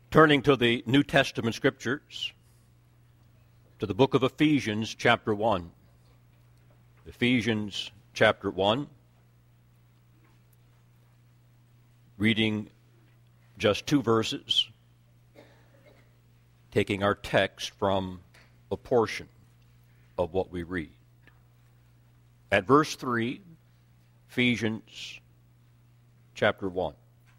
Turning to the New Testament Scriptures, to the book of Ephesians, chapter 1. Ephesians, chapter 1. Reading just 2 verses, taking our text from a portion of what we read. At verse 3, Ephesians, chapter 1.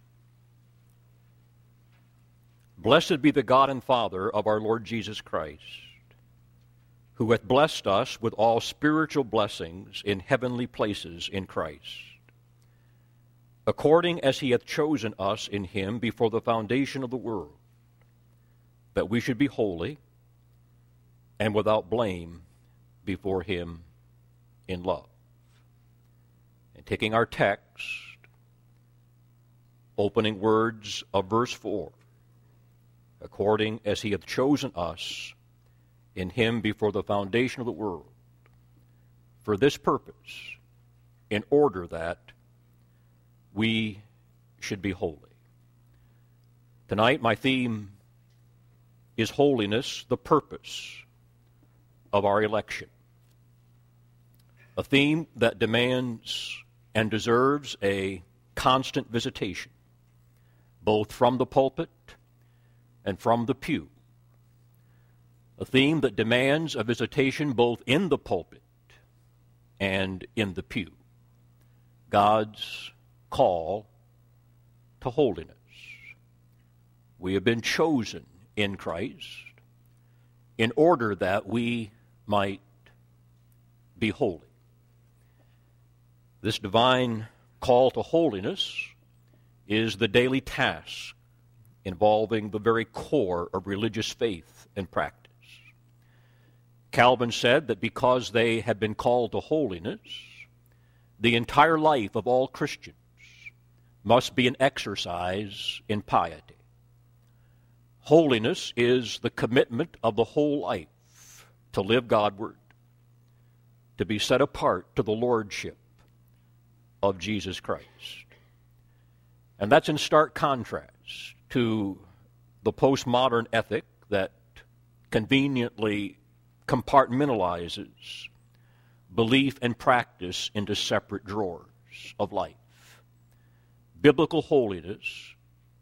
Blessed be the God and Father of our Lord Jesus Christ, who hath blessed us with all spiritual blessings in heavenly places in Christ, according as he hath chosen us in him before the foundation of the world, that we should be holy and without blame before him in love. And taking our text, opening words of verse 4, according as he hath chosen us in him before the foundation of the world, for this purpose, in order that we should be holy. Tonight, my theme is holiness, the purpose of our election. A theme that demands and deserves a constant visitation, both from the pulpit and from the pew. A theme that demands a visitation both in the pulpit and in the pew. God's call to holiness. We have been chosen in Christ in order that we might be holy. This divine call to holiness is the daily task involving the very core of religious faith and practice. Calvin said that because they have been called to holiness, the entire life of all Christians must be an exercise in piety. Holiness is the commitment of the whole life to live Godward, to be set apart to the lordship of Jesus Christ. And that's in stark contrast to the postmodern ethic that conveniently compartmentalizes belief and practice into separate drawers of life. Biblical holiness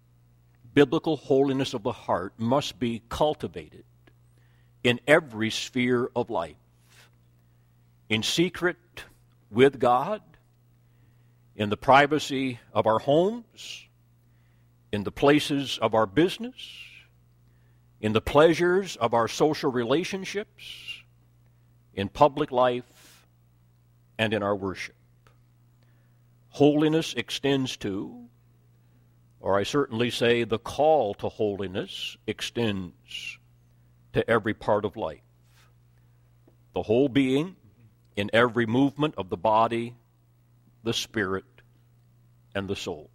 of the heart must be cultivated in every sphere of life, in secret with God, in the privacy of our homes, in the places of our business, in the pleasures of our social relationships, in public life, and in our worship. Holiness extends to, or I certainly say the call to holiness extends to every part of life. The whole being, in every movement of the body, the spirit, and the soul.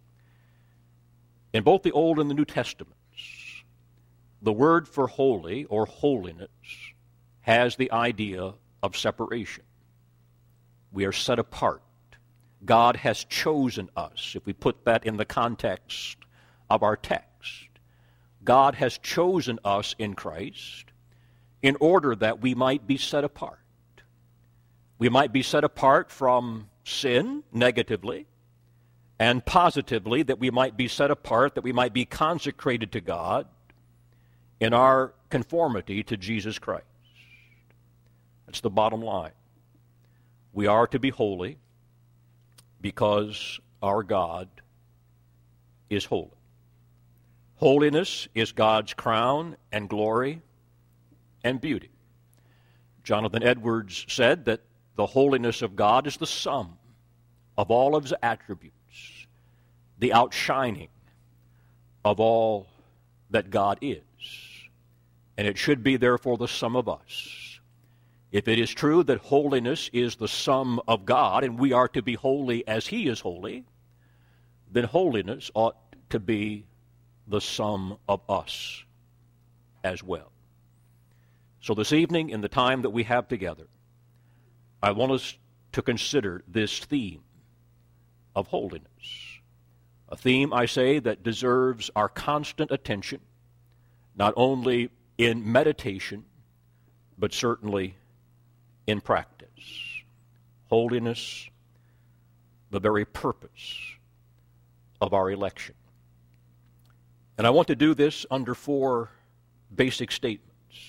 In both the Old and the New Testaments, the word for holy or holiness has the idea of separation. We are set apart. God has chosen us, if we put that in the context of our text. God has chosen us in Christ in order that we might be set apart. We might be set apart from sin negatively, and positively, that we might be set apart, that we might be consecrated to God in our conformity to Jesus Christ. That's the bottom line. We are to be holy because our God is holy. Holiness is God's crown and glory and beauty. Jonathan Edwards said that the holiness of God is the sum of all of his attributes, the outshining of all that God is. And it should be, therefore, the sum of us. If it is true that holiness is the sum of God, and we are to be holy as he is holy, then holiness ought to be the sum of us as well. So this evening, in the time that we have together, I want us to consider this theme of holiness. A theme, I say, that deserves our constant attention, not only in meditation, but certainly in practice. Holiness, the very purpose of our election. And I want to do this under 4 basic statements.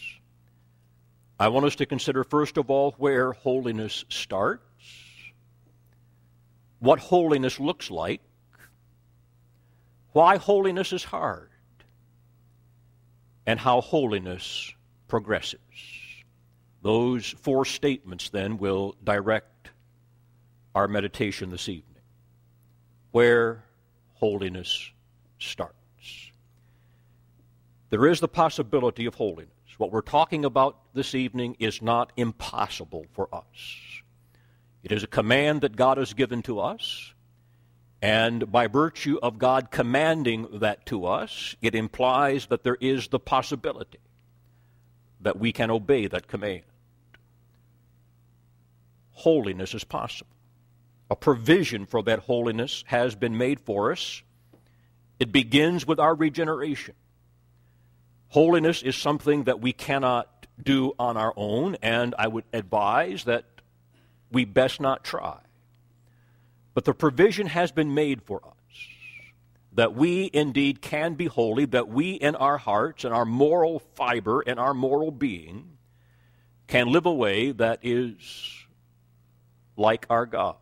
I want us to consider, first of all, where holiness starts, what holiness looks like, why holiness is hard, and how holiness progresses. Those 4 statements, then, will direct our meditation this evening. Where holiness starts. There is the possibility of holiness. What we're talking about this evening is not impossible for us. It is a command that God has given to us, and by virtue of God commanding that to us, it implies that there is the possibility that we can obey that command. Holiness is possible. A provision for that holiness has been made for us. It begins with our regeneration. Holiness is something that we cannot do on our own, and I would advise that we best not try. But the provision has been made for us that we indeed can be holy, that we in our hearts and our moral fiber and our moral being can live a way that is like our God.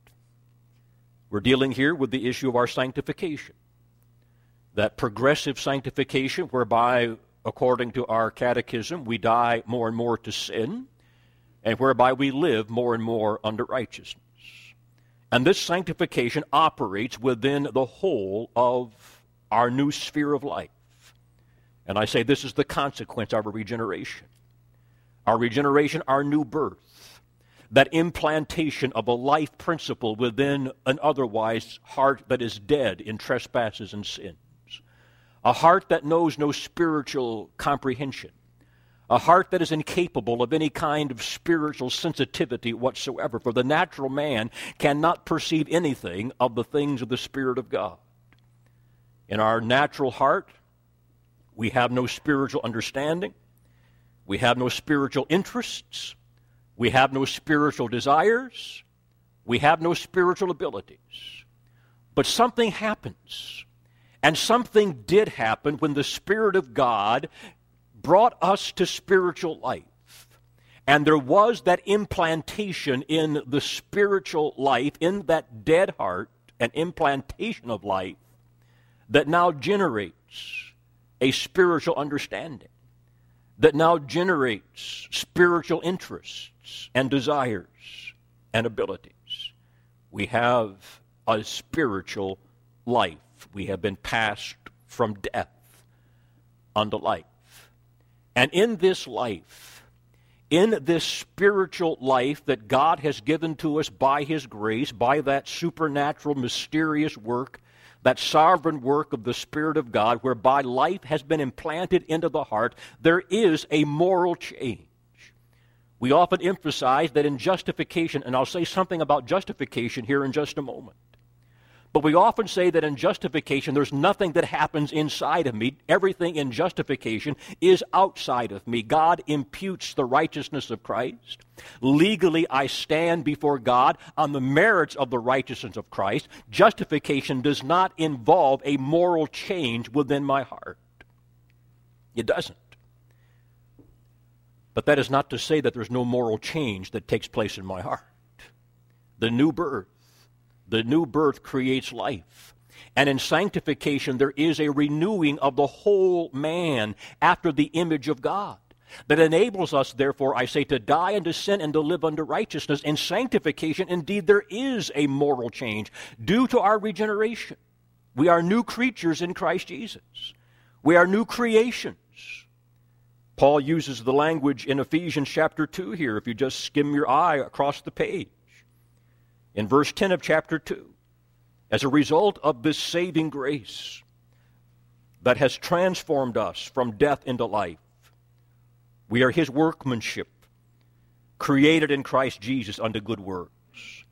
We're dealing here with the issue of our sanctification. That progressive sanctification whereby, according to our catechism, we die more and more to sin, and whereby we live more and more under righteousness. And this sanctification operates within the whole of our new sphere of life. And I say this is the consequence of our regeneration. Our regeneration, our new birth, that implantation of a life principle within an otherwise heart that is dead in trespasses and sins. A heart that knows no spiritual comprehension. A heart that is incapable of any kind of spiritual sensitivity whatsoever. For the natural man cannot perceive anything of the things of the Spirit of God. In our natural heart, we have no spiritual understanding. We have no spiritual interests. We have no spiritual desires. We have no spiritual abilities. But something happens. And something did happen when the Spirit of God brought us to spiritual life. And there was that implantation in the spiritual life, in that dead heart, an implantation of life that now generates a spiritual understanding, that now generates spiritual interests and desires and abilities. We have a spiritual life. We have been passed from death unto life. And in this life, in this spiritual life that God has given to us by His grace, by that supernatural, mysterious work, that sovereign work of the Spirit of God, whereby life has been implanted into the heart, there is a moral change. We often emphasize that in justification, and I'll say something about justification here in just a moment. But we often say that in justification, there's nothing that happens inside of me. Everything in justification is outside of me. God imputes the righteousness of Christ. Legally, I stand before God on the merits of the righteousness of Christ. Justification does not involve a moral change within my heart. It doesn't. But that is not to say that there's no moral change that takes place in my heart. The new birth creates life. And in sanctification, there is a renewing of the whole man after the image of God that enables us, therefore, I say, to die unto sin and to live unto righteousness. In sanctification, indeed, there is a moral change due to our regeneration. We are new creatures in Christ Jesus. We are new creations. Paul uses the language in Ephesians chapter 2 here, if you just skim your eye across the page. In verse 10 of chapter 2, as a result of this saving grace that has transformed us from death into life, we are His workmanship, created in Christ Jesus unto good works,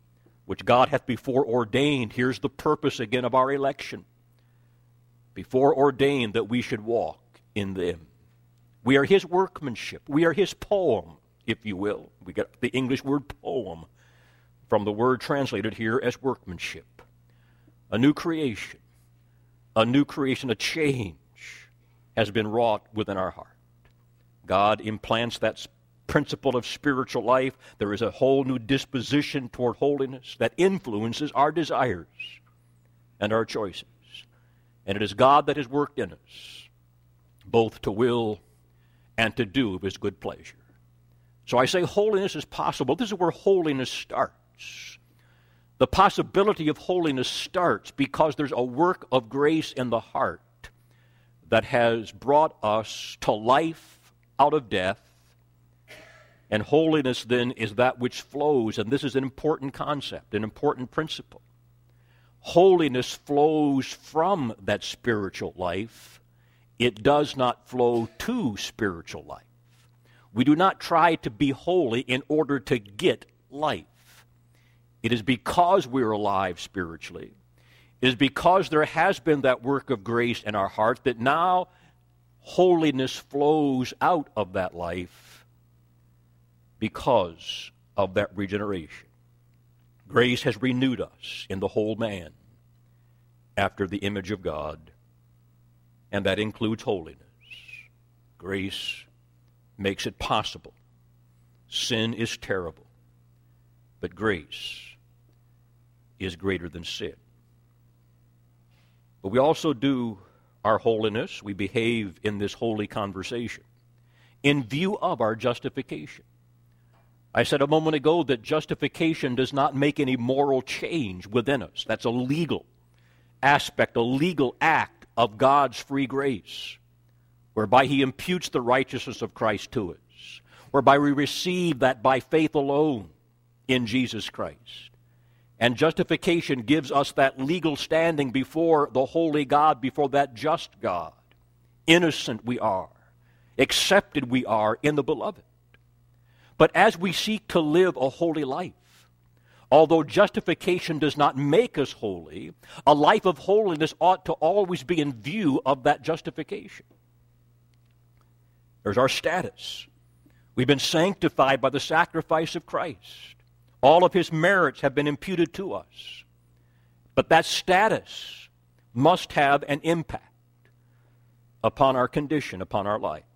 which God hath before ordained. Here's the purpose again of our election. Before ordained that we should walk in them. We are his workmanship. We are his poem, if you will. We get the English word poem from the word translated here as workmanship. A new creation, a change has been wrought within our heart. God implants that principle of spiritual life. There is a whole new disposition toward holiness that influences our desires and our choices. And it is God that has worked in us, both to will and to do of his good pleasure. So I say holiness is possible. This is where holiness starts. The possibility of holiness starts because there's a work of grace in the heart that has brought us to life out of death. And holiness then is that which flows, and this is an important concept, an important principle. Holiness flows from that spiritual life. It does not flow to spiritual life. We do not try to be holy in order to get life. It is because we're alive spiritually. It is because there has been that work of grace in our heart that now holiness flows out of that life because of that regeneration. Grace has renewed us in the whole man after the image of God, and that includes holiness. Grace makes it possible. Sin is terrible, but grace is greater than sin. But we also do our holiness, we behave in this holy conversation in view of our justification. I said a moment ago that justification does not make any moral change within us. That's a legal aspect, a legal act of God's free grace, whereby he imputes the righteousness of Christ to us, whereby we receive that by faith alone in Jesus Christ. And justification gives us that legal standing before the holy God, before that just God. Innocent we are, accepted we are in the beloved. But as we seek to live a holy life, although justification does not make us holy, a life of holiness ought to always be in view of that justification. There's our status. We've been sanctified by the sacrifice of Christ. All of his merits have been imputed to us. But that status must have an impact upon our condition, upon our life.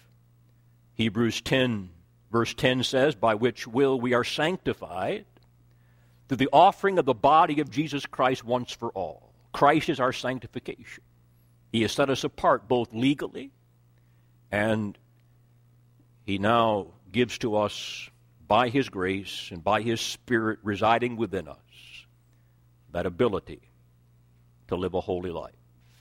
Hebrews 10, verse 10 says, by which will we are sanctified through the offering of the body of Jesus Christ once for all. Christ is our sanctification. He has set us apart both legally, and he now gives to us by his grace and by his Spirit residing within us that ability to live a holy life.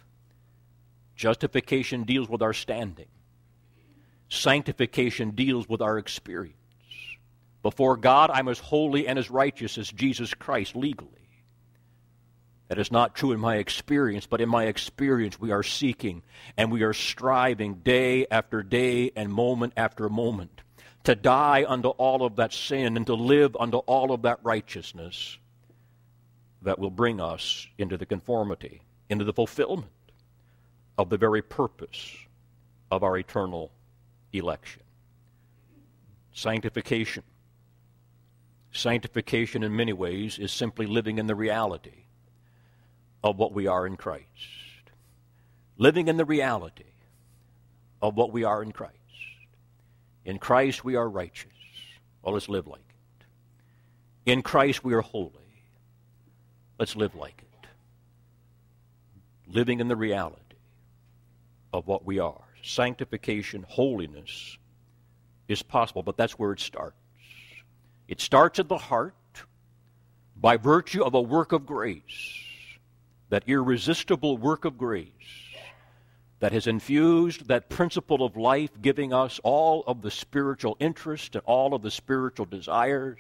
Justification deals with our standing. Sanctification deals with our experience. Before God, I'm as holy and as righteous as Jesus Christ legally. That is not true in my experience, but in my experience we are seeking and we are striving day after day and moment after moment to die unto all of that sin and to live unto all of that righteousness that will bring us into the conformity, into the fulfillment of the very purpose of our eternal election. Sanctification. Sanctification in many ways is simply living in the reality of what we are in Christ. Living in the reality of what we are in Christ. In Christ we are righteous. Well, let's live like it. In Christ we are holy. Let's live like it. Living in the reality of what we are. Sanctification, holiness is possible, but that's where it starts. It starts at the heart by virtue of a work of grace, that irresistible work of grace that has infused that principle of life, giving us all of the spiritual interest and all of the spiritual desires.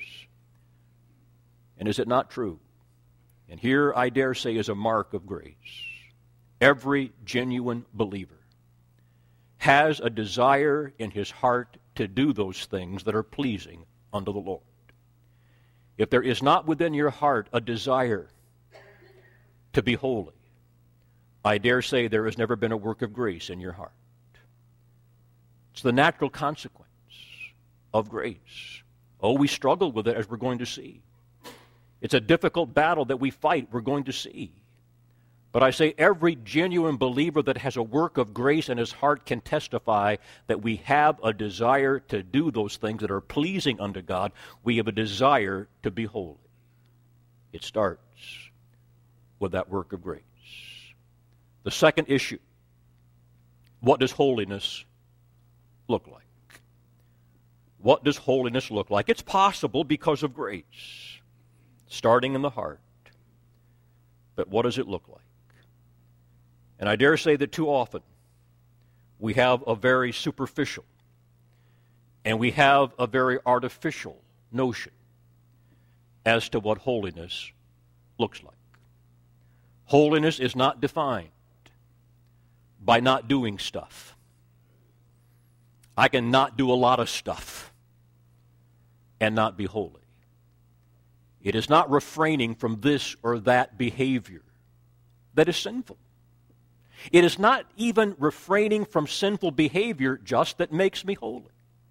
And is it not true? And here, I dare say, is a mark of grace. Every genuine believer has a desire in his heart to do those things that are pleasing unto the Lord. if there is not within your heart a desire to be holy, I dare say there has never been a work of grace in your heart. It's the natural consequence of grace. Oh, we struggle with it, as we're going to see. It's a difficult battle that we fight, we're going to see. But I say every genuine believer that has a work of grace in his heart can testify that we have a desire to do those things that are pleasing unto God. We have a desire to be holy. It starts with that work of grace. The second issue, what does holiness look like? What does holiness look like? It's possible because of grace, starting in the heart. But what does it look like? And I dare say that too often we have a very superficial and we have a very artificial notion as to what holiness looks like. Holiness is not defined by not doing stuff. I can not do a lot of stuff and not be holy. It is not refraining from this or that behavior that is sinful. It is not even refraining from sinful behavior just that makes me holy.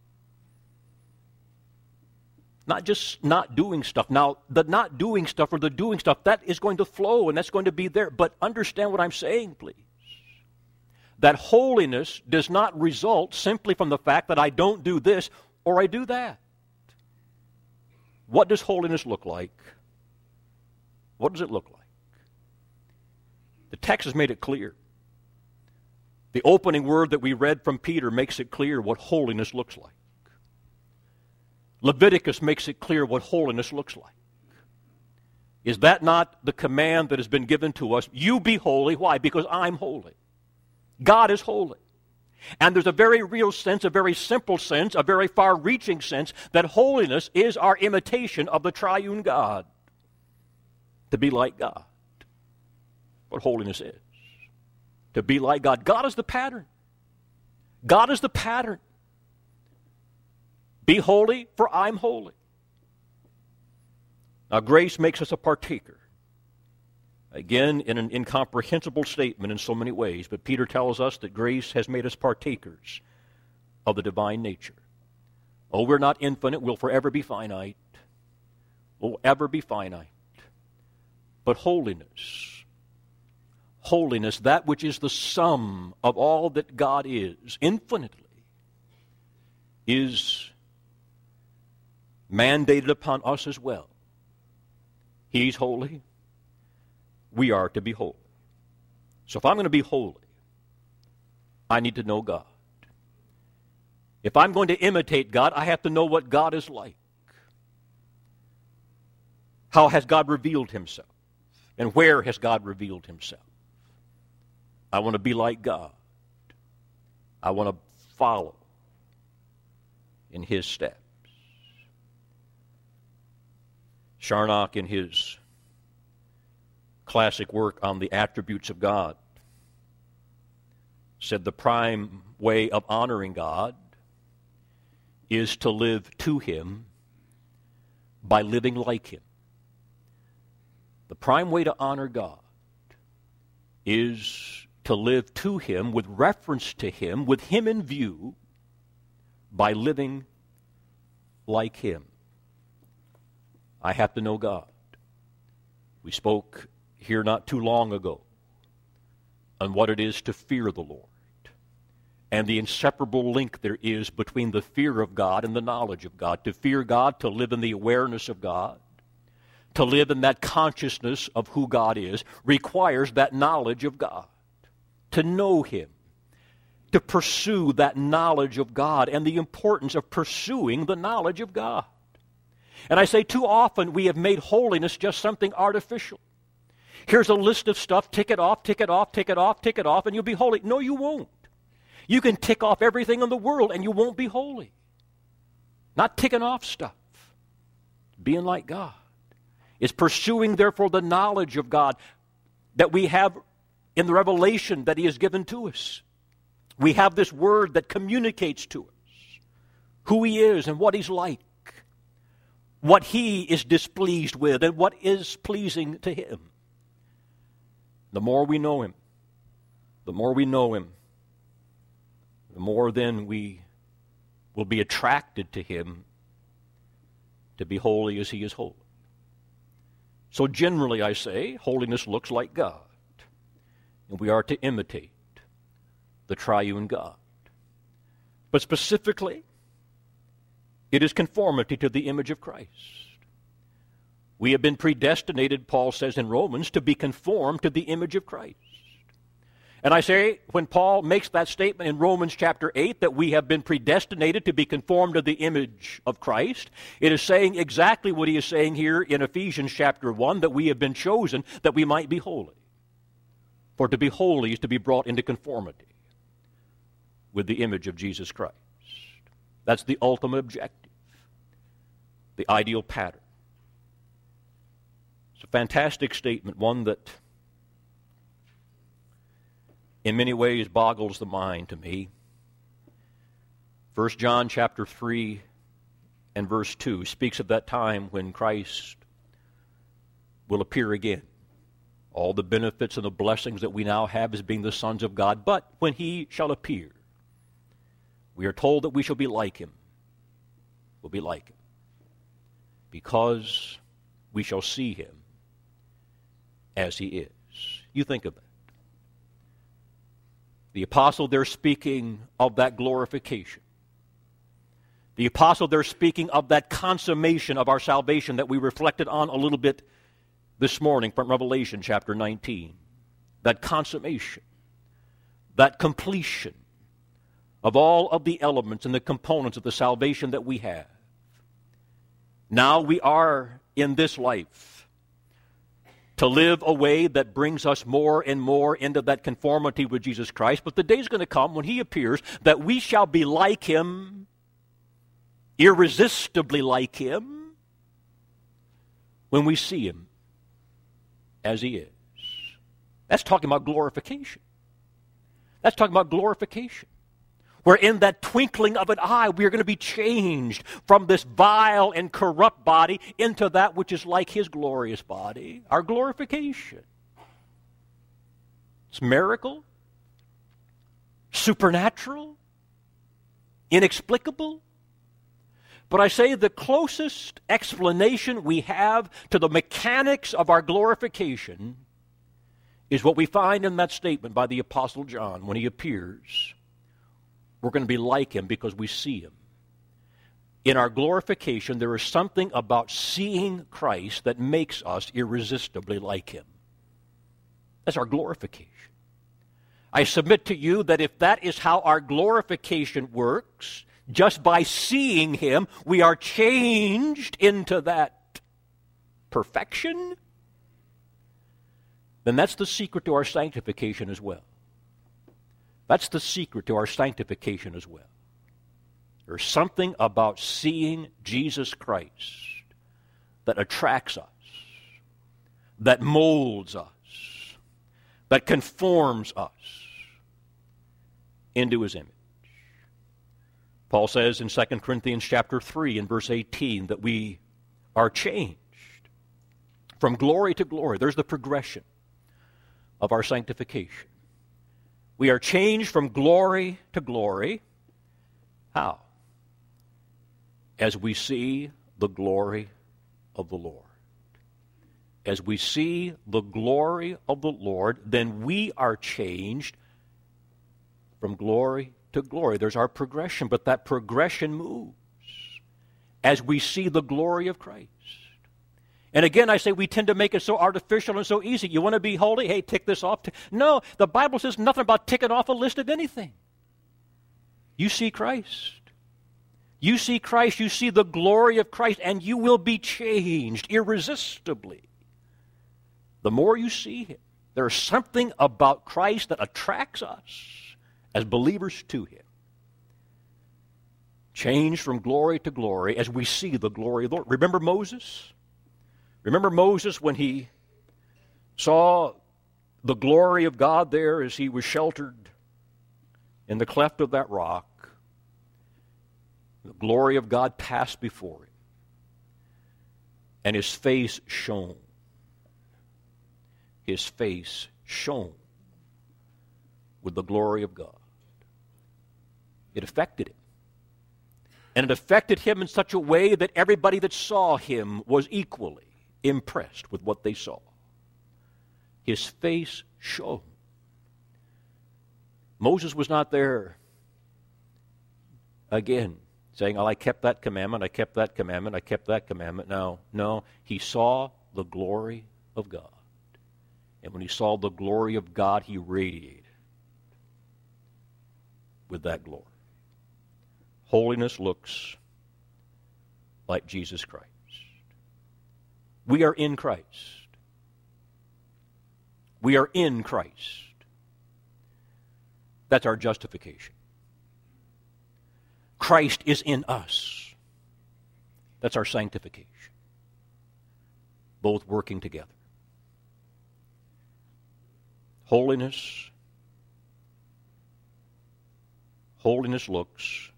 Not just not doing stuff. Now, the not doing stuff or the doing stuff, that is going to flow and that's going to be there. But understand what I'm saying, please. That holiness does not result simply from the fact that I don't do this or I do that. What does holiness look like? What does it look like? The text has made it clear. The opening word that we read from Peter makes it clear what holiness looks like. Leviticus makes it clear what holiness looks like. Is that not the command that has been given to us? You be holy. Why? Because I'm holy. God is holy. And there's a very real sense, a very simple sense, a very far-reaching sense that holiness is our imitation of the triune God. To be like God. What holiness is. To be like God. God is the pattern. God is the pattern. Be holy, for I'm holy. Now, grace makes us a partaker. Again, in an incomprehensible statement in so many ways, but Peter tells us that grace has made us partakers of the divine nature. Oh, we're not infinite. We'll forever be finite. We'll ever be finite. But holiness, that which is the sum of all that God is, infinitely, is mandated upon us as well. He's holy. We are to be holy. So if I'm going to be holy, I need to know God. If I'm going to imitate God, I have to know what God is like. How has God revealed himself? And where has God revealed himself? I want to be like God. I want to follow in his steps. Charnock, in his classic work on the attributes of God, said the prime way of honoring God is to live to him by living like him. The prime way to honor God is to live to him, with reference to him, with him in view, by living like him. I have to know God. We spoke here not too long ago on what it is to fear the Lord and the inseparable link there is between the fear of God and the knowledge of God. To fear God, to live in the awareness of God, to live in that consciousness of who God is, requires that knowledge of God. To know him, to pursue that knowledge of God, and the importance of pursuing the knowledge of God. And I say too often we have made holiness just something artificial. Here's a list of stuff, tick it off, tick it off, tick it off, tick it off, and you'll be holy. No, you won't. You can tick off everything in the world and you won't be holy. Not ticking off stuff. Being like God is pursuing, therefore, the knowledge of God that we have in the revelation that he has given to us. We have this word that communicates to us who he is and what he's like. what He is displeased with and what is pleasing to Him. The more we know Him, the more we know Him, the more then we will be attracted to Him to be holy as He is holy. So generally, I say, holiness looks like God, and we are to imitate the triune God. But specifically, it is conformity to the image of Christ. We have been predestinated, Paul says in Romans, to be conformed to the image of Christ. And I say, when Paul makes that statement in Romans chapter 8, that we have been predestinated to be conformed to the image of Christ, it is saying exactly what he is saying here in Ephesians chapter 1, that we have been chosen that we might be holy. For to be holy is to be brought into conformity with the image of Jesus Christ. That's the ultimate objective, the ideal pattern. It's a fantastic statement, one that in many ways boggles the mind to me. 1 John chapter 3 and verse 2 speaks of that time when Christ will appear again. All the benefits and the blessings that we now have as being the sons of God, but when He shall appear, we are told that we shall be like Him. We'll be like Him because we shall see Him as He is. You think of that. The apostle there speaking of that glorification. The apostle there speaking of that consummation of our salvation that we reflected on a little bit this morning from Revelation chapter 19. That consummation, that completion of all of the elements and the components of the salvation that we have. Now we are in this life to live a way that brings us more and more into that conformity with Jesus Christ. But the day is going to come when He appears that we shall be like Him, irresistibly like Him, when we see Him as He is. That's talking about glorification. That's talking about glorification. Where in that twinkling of an eye, we are going to be changed from this vile and corrupt body into that which is like His glorious body, our glorification. It's miracle, supernatural, inexplicable. But I say the closest explanation we have to the mechanics of our glorification is what we find in that statement by the Apostle John when he appears. We're going to be like Him because we see Him. In our glorification, there is something about seeing Christ that makes us irresistibly like Him. That's our glorification. I submit to you that if that is how our glorification works, just by seeing Him, we are changed into that perfection, then that's the secret to our sanctification as well. That's the secret to our sanctification as well. There's something about seeing Jesus Christ that attracts us, that molds us, that conforms us into His image. Paul says in 2 Corinthians chapter 3 and verse 18 that we are changed from glory to glory. There's the progression of our sanctification. We are changed from glory to glory. How? As we see the glory of the Lord. As we see the glory of the Lord, then we are changed from glory to glory. There's our progression, but that progression moves as we see the glory of Christ. And again, I say we tend to make it so artificial and so easy. You want to be holy? Hey, tick this off. No, the Bible says nothing about ticking off a list of anything. You see Christ. You see Christ, you see the glory of Christ, and you will be changed irresistibly. The more you see Him, there's something about Christ that attracts us as believers to Him. Changed from glory to glory as we see the glory of the Lord. Remember Moses? Remember Moses when he saw the glory of God there as he was sheltered in the cleft of that rock? The glory of God passed before him. and his face shone. His face shone with the glory of God. It affected him. And it affected him in such a way that everybody that saw him was equally impressed with what they saw. His face shone. Moses was not there again saying, oh, I kept that commandment, I kept that commandment, I kept that commandment. No, he saw the glory of God. And when he saw the glory of God, he radiated with that glory. Holiness looks like Jesus Christ. We are in Christ. We are in Christ. That's our justification. Christ is in us. That's our sanctification. Both working together. Holiness looks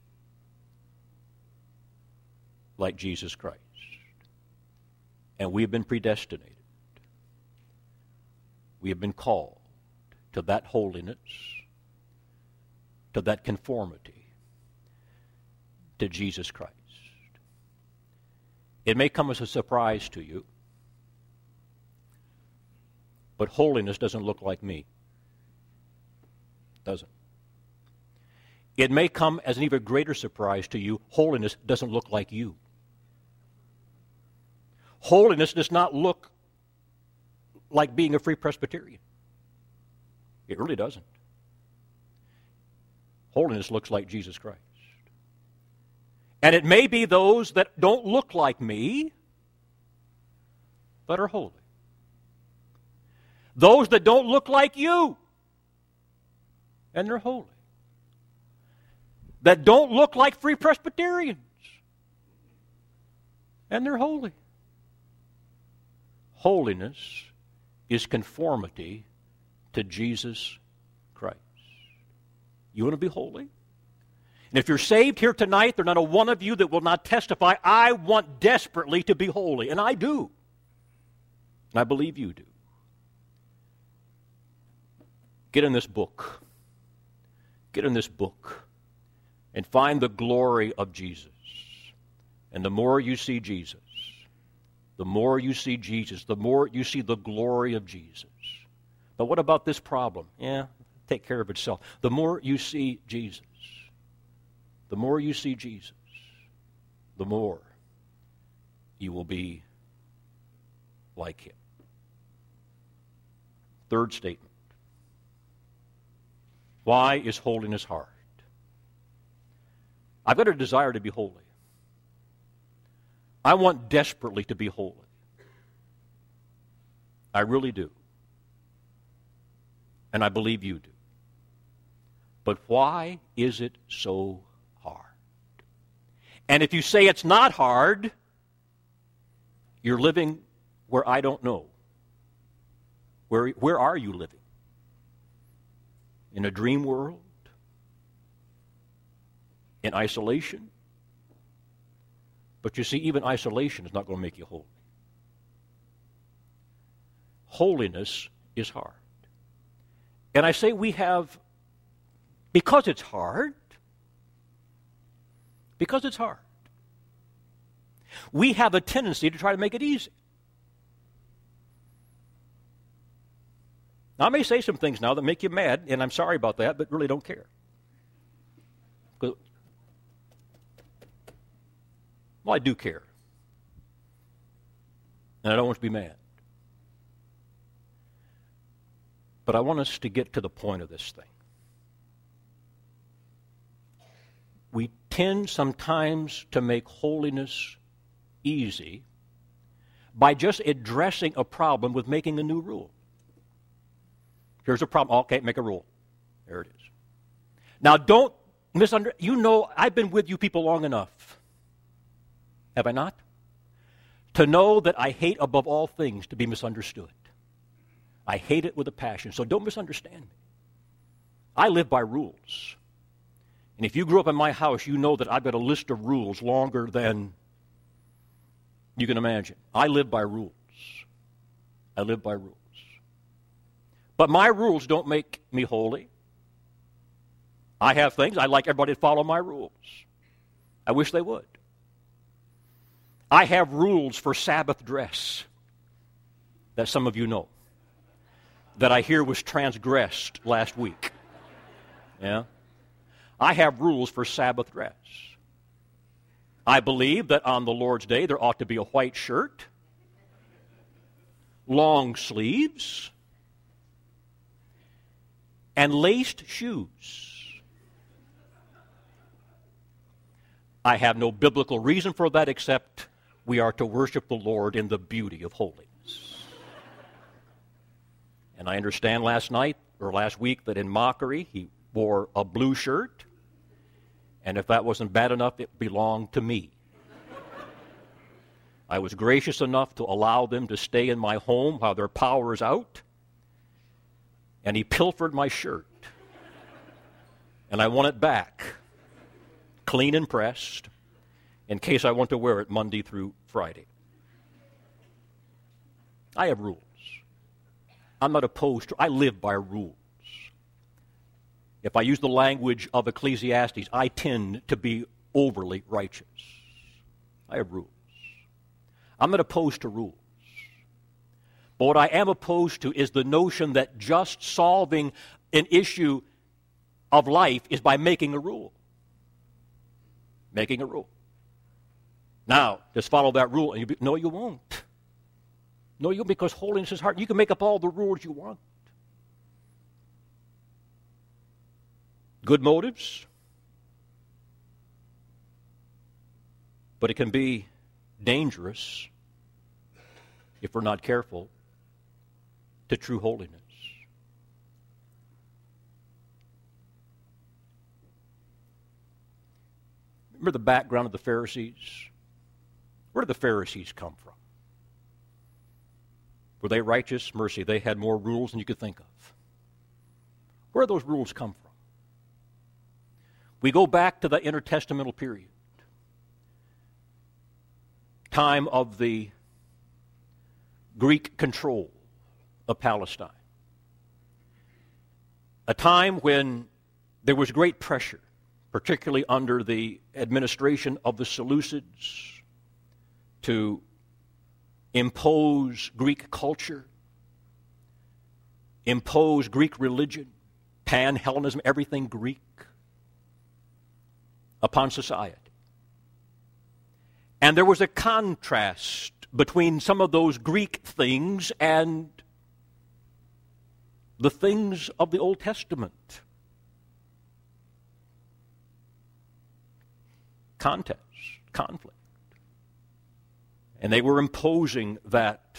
like Jesus Christ. And we have been predestinated. We have been called to that holiness, to that conformity to Jesus Christ. It may come as a surprise to you, but holiness doesn't look like me. Doesn't. It may come as an even greater surprise to you. Holiness doesn't look like you. Holiness does not look like being a Free Presbyterian. It really doesn't. Holiness looks like Jesus Christ. And it may be those that don't look like me that are holy. Those that don't look like you, and they're holy. That don't look like Free Presbyterians, and they're holy. Holiness is conformity to Jesus Christ. You want to be holy? And if you're saved here tonight, there's not a one of you that will not testify, I want desperately to be holy. And I do. And I believe you do. Get in this book. Get in this book and find the glory of Jesus. And the more you see Jesus, the more you see Jesus, the more you see the glory of Jesus. But what about this problem? Take care of itself. The more you see Jesus, the more you see Jesus, the more you will be like him. Third statement. Why is holiness hard? I've got a desire to be holy. I want desperately to be holy. I really do. And I believe you do. But why is it so hard? And if you say it's not hard, you're living where I don't know. Where are you living? In a dream world? In isolation? But you see, even isolation is not going to make you holy. Holiness is hard. And I say we have, because it's hard, we have a tendency to try to make it easy. Now, I may say some things now that make you mad, and I'm sorry about that, but really don't care. Well, I do care. And I don't want to be mad. But I want us to get to the point of this thing. We tend sometimes to make holiness easy by just addressing a problem with making a new rule. Here's a problem. Okay, make a rule. There it is. Now, don't misunderstand. You know, I've been with you people long enough. Have I not? To know that I hate above all things to be misunderstood. I hate it with a passion, so don't misunderstand me. I live by rules. And if you grew up in my house, you know that I've got a list of rules longer than You can imagine. I live by rules. I live by rules. But my rules don't make me holy. I have things. I'd like everybody to follow my rules. I wish they would. I have rules for Sabbath dress that some of you know, that I hear was transgressed last week. Yeah? I have rules for Sabbath dress. I believe that on the Lord's Day there ought to be a white shirt, long sleeves, and laced shoes. I have no biblical reason for that except we are to worship the Lord in the beauty of holiness. And I understand last week that in mockery he wore a blue shirt, and if that wasn't bad enough, it belonged to me. I was gracious enough to allow them to stay in my home while their power is out, and he pilfered my shirt. And I want it back, clean and pressed, in case I want to wear it Monday through Friday. I have rules. I'm not opposed to, I live by rules. If I use the language of Ecclesiastes, I tend to be overly righteous. I have rules. I'm not opposed to rules. But what I am opposed to is the notion that just solving an issue of life is by making a rule. Making a rule. Now, just follow that rule. And no, you won't. No, you won't, because holiness is hard. You can make up all the rules you want. Good motives, but it can be dangerous if we're not careful to true holiness. Remember the background of the Pharisees? Where did the Pharisees come from? Were they righteous? Mercy, they had more rules than you could think of. Where do those rules come from? We go back to the intertestamental period, time of the Greek control of Palestine, a time when there was great pressure, particularly under the administration of the Seleucids, to impose Greek culture, impose Greek religion, pan-Hellenism, everything Greek, upon society. And there was a contrast between some of those Greek things and the things of the Old Testament. Contest, conflict. And they were imposing that.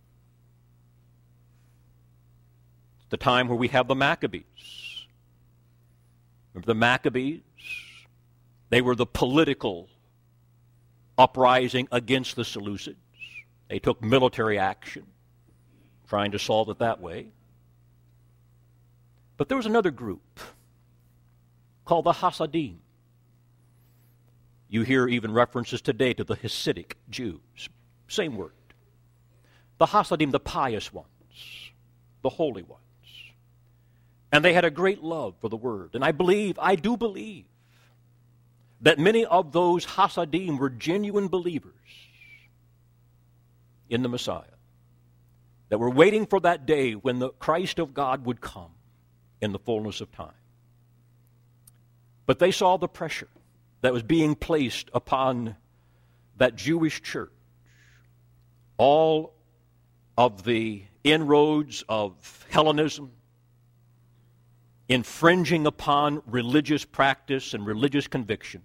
The time where we have the Maccabees. Remember the Maccabees? They were the political uprising against the Seleucids. They took military action, trying to solve it that way. But there was another group called the Hasidim. You hear even references today to the Hasidic Jews. Same word. The Hasidim, the pious ones, the holy ones. And they had a great love for the Word. And I do believe, that many of those Hasidim were genuine believers in the Messiah, that were waiting for that day when the Christ of God would come in the fullness of time. But they saw the pressure that was being placed upon that Jewish church, all of the inroads of Hellenism, infringing upon religious practice and religious convictions.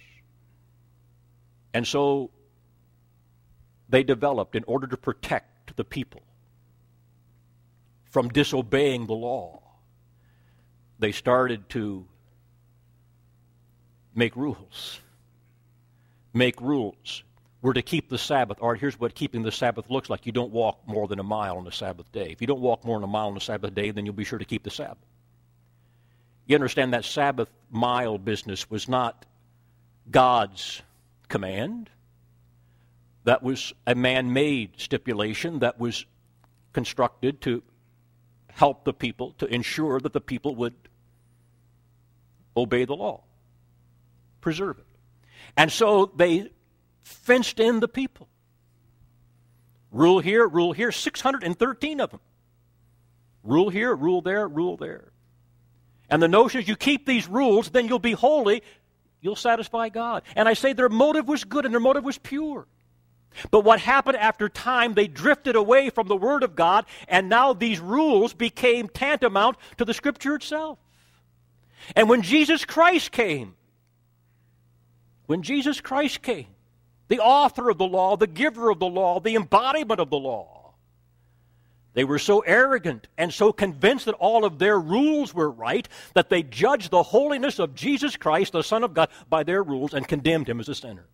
And so they developed, in order to protect the people from disobeying the law, they started to make rules. Make rules. We're to keep the Sabbath. All right, here's what keeping the Sabbath looks like. You don't walk more than a mile on the Sabbath day. If you don't walk more than a mile on the Sabbath day, then you'll be sure to keep the Sabbath. You understand that Sabbath mile business was not God's command. That was a man-made stipulation that was constructed to help the people, to ensure that the people would obey the law, preserve it. And so they fenced in the people. Rule here, 613 of them. Rule here, rule there, rule there. And the notion is you keep these rules, then you'll be holy, you'll satisfy God. And I say their motive was good and their motive was pure. But what happened after time, they drifted away from the Word of God, and now these rules became tantamount to the Scripture itself. And when Jesus Christ came, the author of the law, the giver of the law, the embodiment of the law, they were so arrogant and so convinced that all of their rules were right that they judged the holiness of Jesus Christ, the Son of God, by their rules and condemned him as a sinner.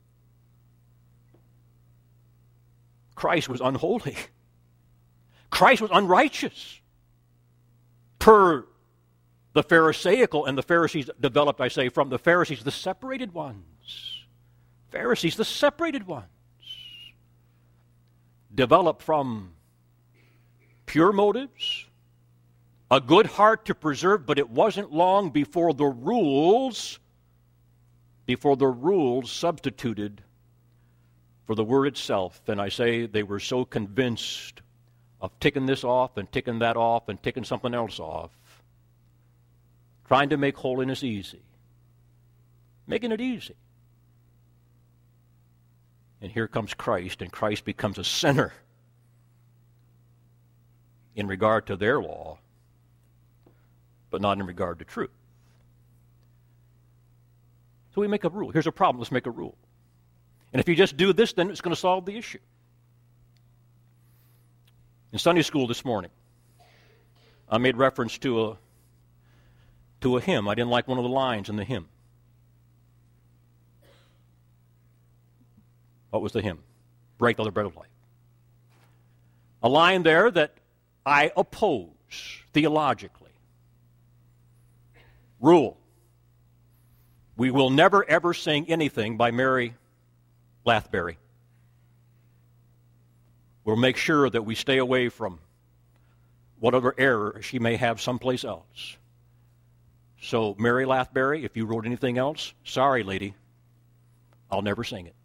Christ was unholy. Christ was unrighteous. Per the Pharisaical, and the Pharisees developed, I say, from the Pharisees, the separated ones. Pharisees, the separated ones. Developed from pure motives, a good heart to preserve, but it wasn't long before the rules substituted for the Word itself. And I say they were so convinced of ticking this off and ticking that off and ticking something else off, trying to make holiness easy, making it easy. And here comes Christ, and Christ becomes a sinner in regard to their law, but not in regard to truth. So we make a rule. Here's a problem. Let's make a rule. And if you just do this, then it's going to solve the issue. In Sunday school this morning, I made reference to a hymn. I didn't like one of the lines in the hymn. What was the hymn? Break the bread of life. A line there that I oppose theologically. Rule. We will never ever sing anything by Mary Lathbury. We'll make sure that we stay away from whatever error she may have someplace else. So, Mary Lathbury, if you wrote anything else, sorry, lady, I'll never sing it.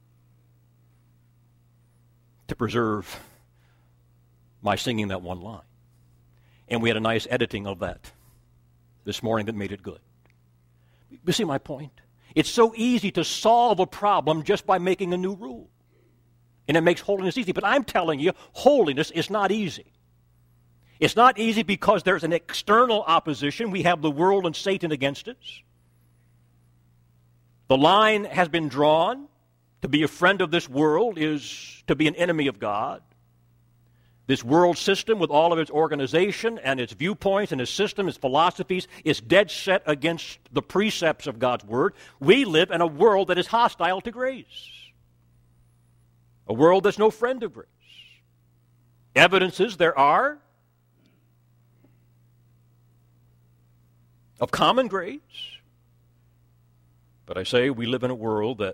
To preserve my singing that one line. And we had a nice editing of that this morning that made it good. You see my point? It's so easy to solve a problem just by making a new rule. And it makes holiness easy. But I'm telling you, holiness is not easy. It's not easy because there's an external opposition. We have the world and Satan against us. The line has been drawn. To be a friend of this world is to be an enemy of God. This world system, with all of its organization and its viewpoints and its system, its philosophies, is dead set against the precepts of God's Word. We live in a world that is hostile to grace. A world that's no friend of grace. Evidences there are of common grace. But I say we live in a world that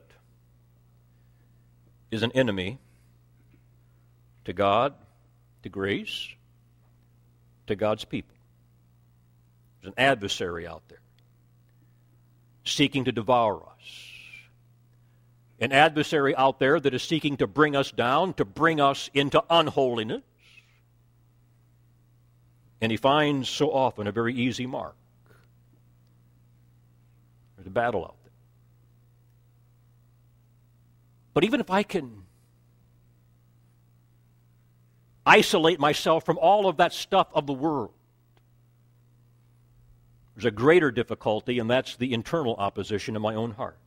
is an enemy to God, to grace, to God's people. There's an adversary out there seeking to devour us. An adversary out there that is seeking to bring us down, to bring us into unholiness. And he finds so often a very easy mark. There's a battle out there. But even if I can isolate myself from all of that stuff of the world, there's a greater difficulty, and that's the internal opposition in my own heart.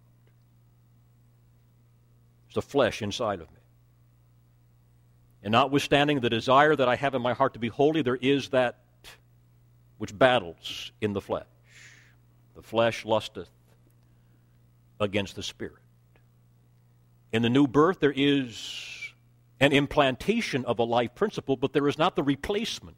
It's the flesh inside of me. And notwithstanding the desire that I have in my heart to be holy, there is that which battles in the flesh. The flesh lusteth against the Spirit. In the new birth, there is an implantation of a life principle, but there is not the replacement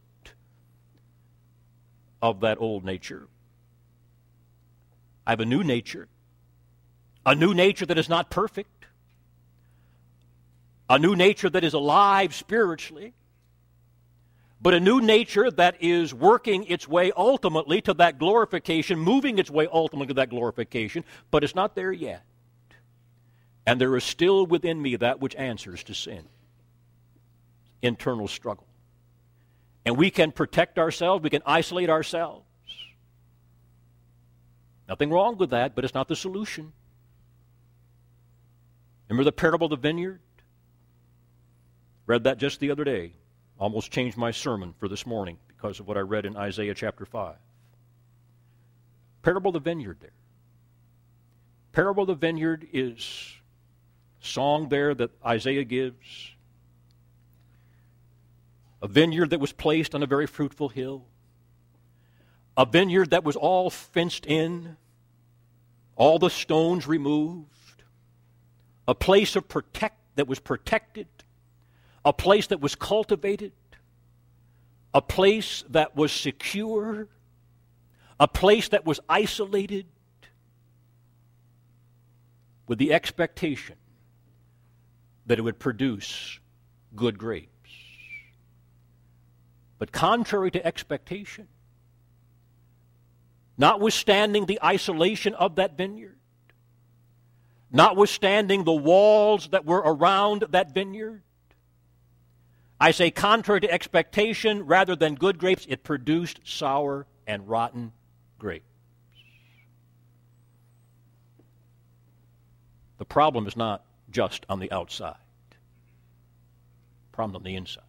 of that old nature. I have a new nature that is not perfect, a new nature that is alive spiritually, but a new nature that is working its way ultimately to that glorification, moving its way ultimately to that glorification, but it's not there yet. And there is still within me that which answers to sin. Internal struggle. And we can protect ourselves, we can isolate ourselves. Nothing wrong with that, but it's not the solution. Remember the parable of the vineyard? Read that just the other day. Almost changed my sermon for this morning because of what I read in Isaiah chapter 5. Parable of the vineyard there. Parable of the vineyard is a song there that Isaiah gives. A vineyard that was placed on a very fruitful hill. A vineyard that was all fenced in. All the stones removed. A place of that was protected. A place that was cultivated, a place that was secure, a place that was isolated, with the expectation that it would produce good grapes. But contrary to expectation, notwithstanding the isolation of that vineyard, notwithstanding the walls that were around that vineyard, I say contrary to expectation, rather than good grapes, it produced sour and rotten grapes. The problem is not just on the outside. The problem on the inside.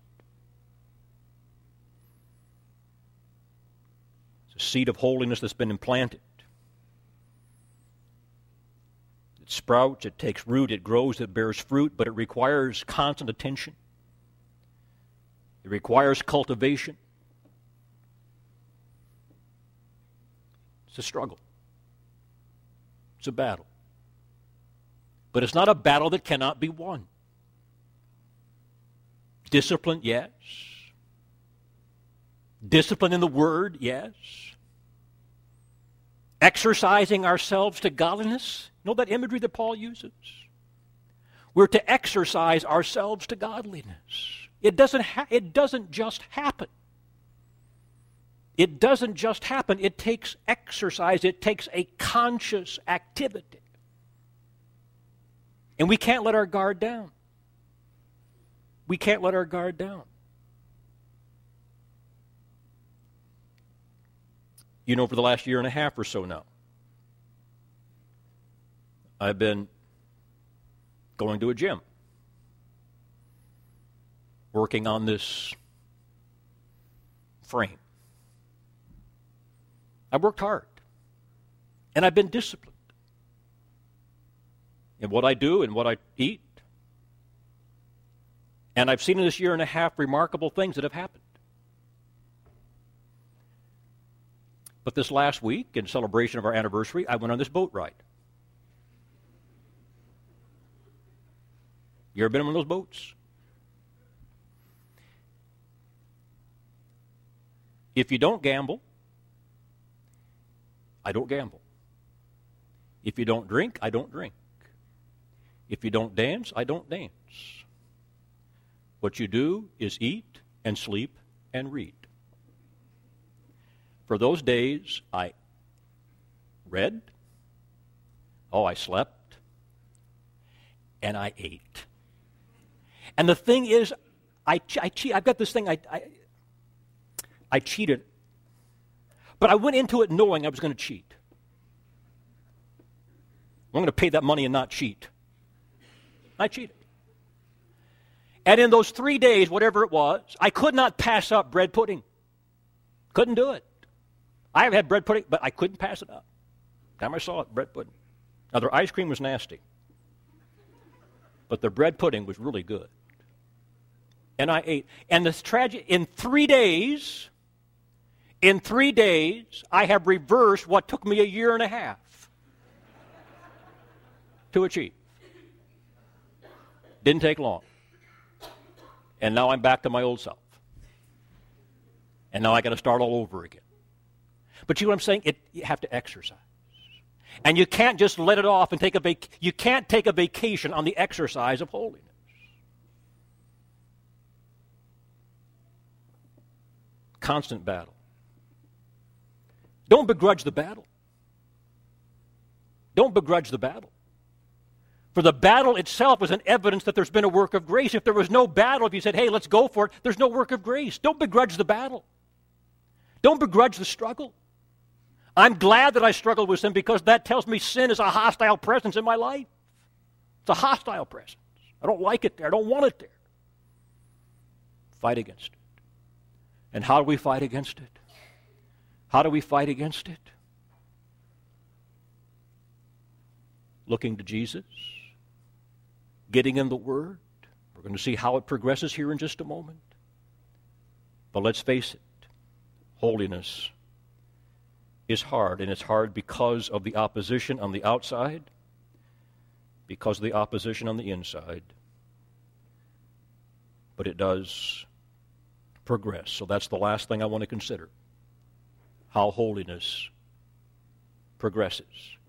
It's a seed of holiness that's been implanted. It sprouts, it takes root, it grows, it bears fruit, but it requires constant attention. It requires cultivation. It's a struggle. It's a battle. But it's not a battle that cannot be won. Discipline, yes. Discipline in the Word, yes. Exercising ourselves to godliness. You know that imagery that Paul uses? We're to exercise ourselves to godliness. It doesn't just happen. It doesn't just happen. It takes exercise. It takes a conscious activity. And we can't let our guard down. We can't let our guard down. You know, for the last year and a half or so now, I've been going to a gym, working on this frame. I worked hard, and I've been disciplined in what I do and what I eat. And I've seen in this year and a half remarkable things that have happened. But this last week, in celebration of our anniversary, I went on this boat ride. You ever been on one of those boats? If you don't gamble, I don't gamble. If you don't drink, I don't drink. If you don't dance, I don't dance. What you do is eat and sleep and read. For those days, I read, I slept, and I ate. And the thing is, I cheat. I've got this thing, I cheated. But I went into it knowing I was going to cheat. I'm going to pay that money and not cheat. I cheated. And in those 3 days, whatever it was, I could not pass up bread pudding. Couldn't do it. I have had bread pudding, but I couldn't pass it up. Time I saw it, bread pudding. Now, their ice cream was nasty. But their bread pudding was really good. And I ate. And this tragedy, in 3 days, I have reversed what took me a year and a half to achieve. Didn't take long. And now I'm back to my old self. And now I got to start all over again. But you know what I'm saying? You have to exercise. And you can't just let it off and you can't take a vacation on the exercise of holiness. constant battle. Don't begrudge the battle. Don't begrudge the battle. For the battle itself is an evidence that there's been a work of grace. If there was no battle, if you said, hey, let's go for it, there's no work of grace. Don't begrudge the battle. Don't begrudge the struggle. I'm glad that I struggle with sin because that tells me sin is a hostile presence in my life. It's a hostile presence. I don't like it there. I don't want it there. Fight against it. And how do we fight against it? How do we fight against it? Looking to Jesus. Getting in the Word. We're going to see how it progresses here in just a moment. But let's face it. Holiness is hard, and it's hard because of the opposition on the outside, because of the opposition on the inside. But it does progress. So that's the last thing I want to consider. How holiness progresses.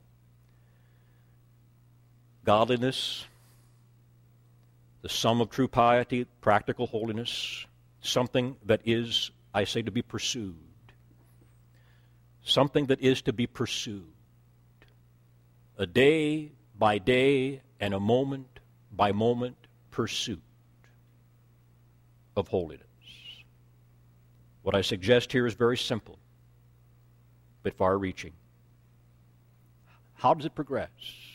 Godliness, the sum of true piety, practical holiness, something that is, I say, to be pursued. Something that is to be pursued. A day by day and a moment by moment pursuit of holiness. What I suggest here is very simple, but far-reaching. How does it progress?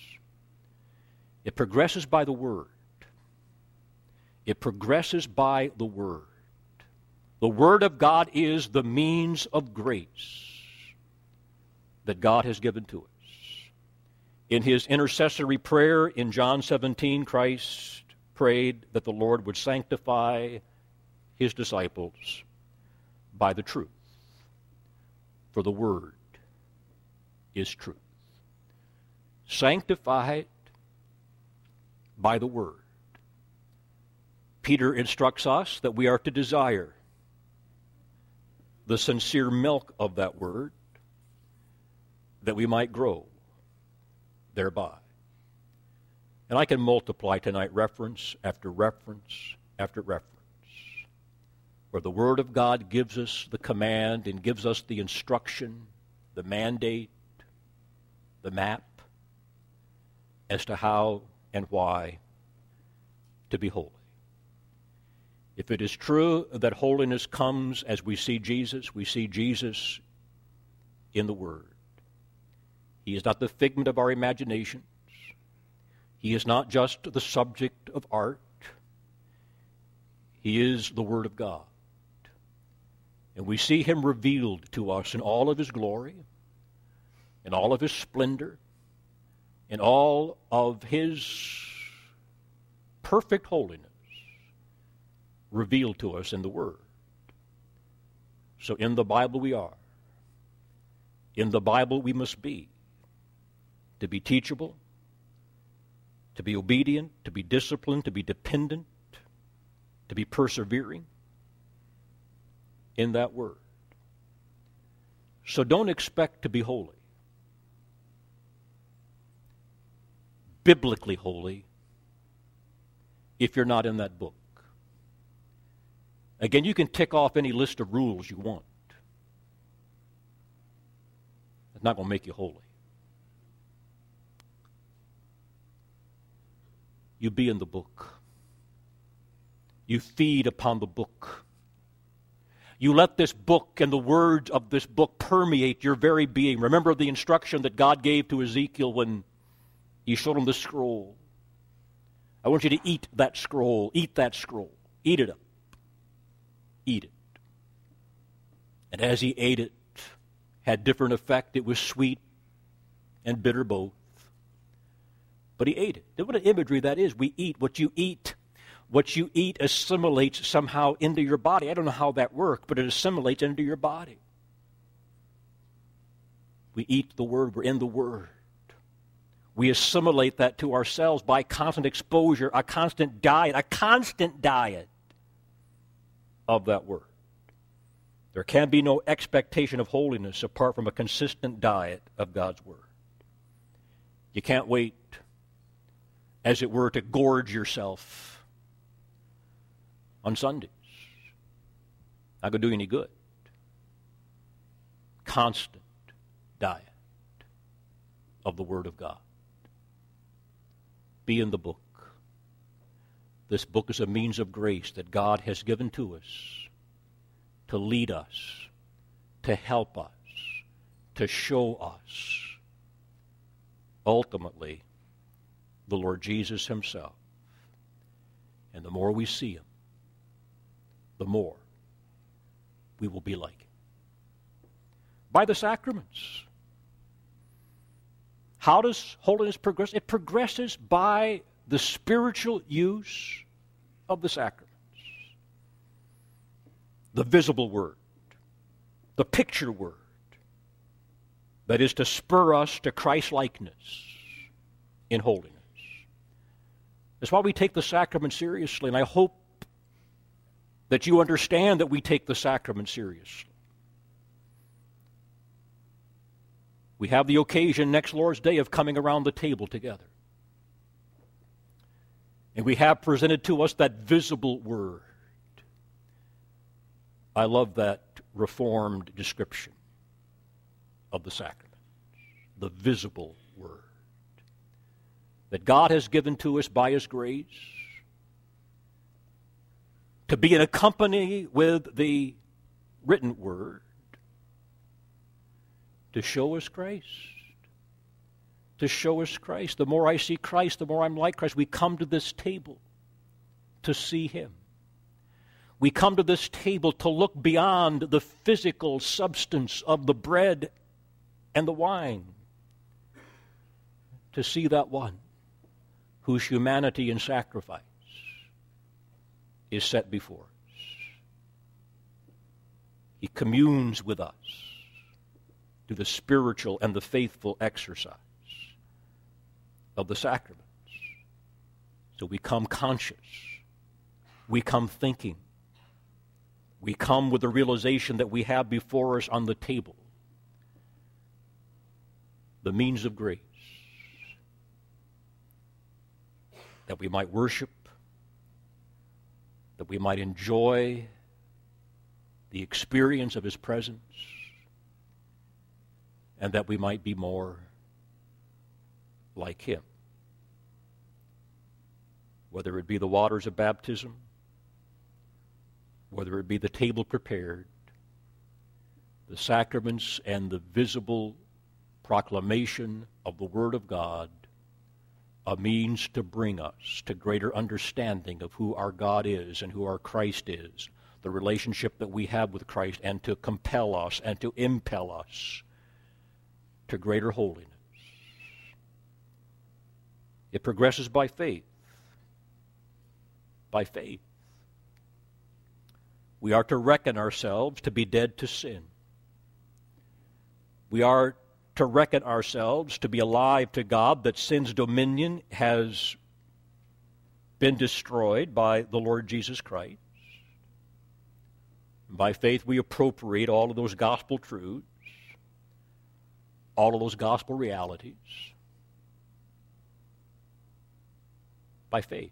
It progresses by the Word. It progresses by the Word. The Word of God is the means of grace that God has given to us. In His intercessory prayer in John 17, Christ prayed that the Lord would sanctify His disciples by the truth. For the Word is truth. Sanctified by the Word. Peter instructs us that we are to desire the sincere milk of that Word, that we might grow thereby. And I can multiply tonight reference after reference after reference, where the Word of God gives us the command and gives us the instruction, the mandate, the map, as to how and why to be holy. If it is true that holiness comes as we see Jesus in the Word. He is not the figment of our imaginations. He is not just the subject of art. He is the Word of God. And we see Him revealed to us in all of His glory, in all of His splendor, in all of His perfect holiness revealed to us in the Word. So in the Bible we are. In the Bible we must be. To be teachable, to be obedient, to be disciplined, to be dependent, to be persevering in that Word. So don't expect to be holy. Biblically holy, if you're not in that book. Again, you can tick off any list of rules you want. It's not going to make you holy. You be in the book. You feed upon the book. You let this book and the words of this book permeate your very being. Remember the instruction that God gave to Ezekiel when He showed him the scroll. I want you to eat that scroll. Eat that scroll. Eat it up. Eat it. And as he ate it, had different effect. It was sweet and bitter both. But he ate it. What an imagery that is. We eat what you eat. What you eat assimilates somehow into your body. I don't know how that works, but it assimilates into your body. We eat the Word. We're in the Word. We assimilate that to ourselves by constant exposure, a constant diet of that Word. There can be no expectation of holiness apart from a consistent diet of God's Word. You can't wait, as it were, to gorge yourself on Sundays. Not going to do you any good. constant diet of the Word of God. Be in the book. This book is a means of grace that God has given to us to lead us, to help us, to show us, ultimately, the Lord Jesus himself. And the more we see him, the more we will be like him. By the sacraments. How does holiness progress? It progresses by the spiritual use of the sacraments. The visible word, the picture word, that is to spur us to Christ-likeness in holiness. That's why we take the sacrament seriously, and I hope that you understand that we take the sacrament seriously. We have the occasion next Lord's Day of coming around the table together. And we have presented to us that visible word. I love that Reformed description of the sacraments, the visible word that God has given to us by his grace to be in company with the written word to show us Christ. To show us Christ. The more I see Christ, the more I'm like Christ. We come to this table to see him. We come to this table to look beyond the physical substance of the bread and the wine, to see that one whose humanity and sacrifice is set before us. He communes with us through the spiritual and the faithful exercise of the sacraments. So we come conscious. We come thinking. We come with the realization that we have before us on the table the means of grace, that we might worship, that we might enjoy the experience of his presence, and that we might be more like him. Whether it be the waters of baptism, whether it be the table prepared, the sacraments and the visible proclamation of the Word of God, a means to bring us to greater understanding of who our God is and who our Christ is, the relationship that we have with Christ, and to compel us and to impel us to greater holiness. It progresses by faith. By faith. We are to reckon ourselves to be dead to sin. We are to reckon ourselves to be alive to God, that sin's dominion has been destroyed by the Lord Jesus Christ. By faith, we appropriate all of those gospel truths, all of those gospel realities. By faith.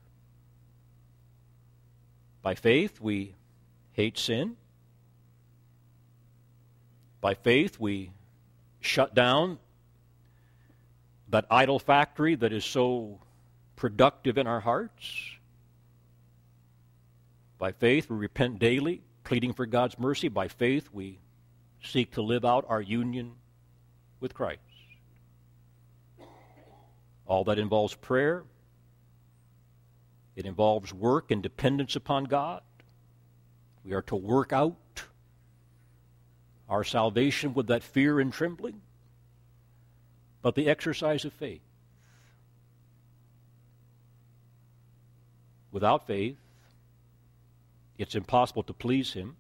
By faith, we hate sin. By faith, we shut down that idol factory that is so productive in our hearts. By faith, we repent daily, pleading for God's mercy. By faith, we seek to live out our union with Christ. All that involves prayer. It involves work and dependence upon God. We are to work out our salvation with that fear and trembling, but the exercise of faith. Without faith, it's impossible to please him.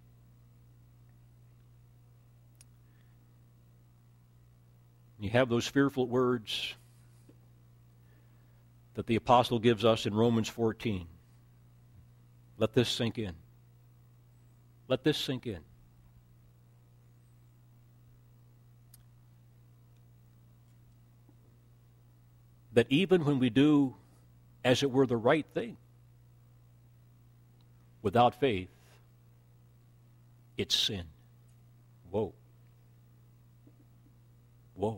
You have those fearful words that the apostle gives us in Romans 14. Let this sink in. Let this sink in. That even when we do, as it were, the right thing, without faith, it's sin. Whoa. Whoa.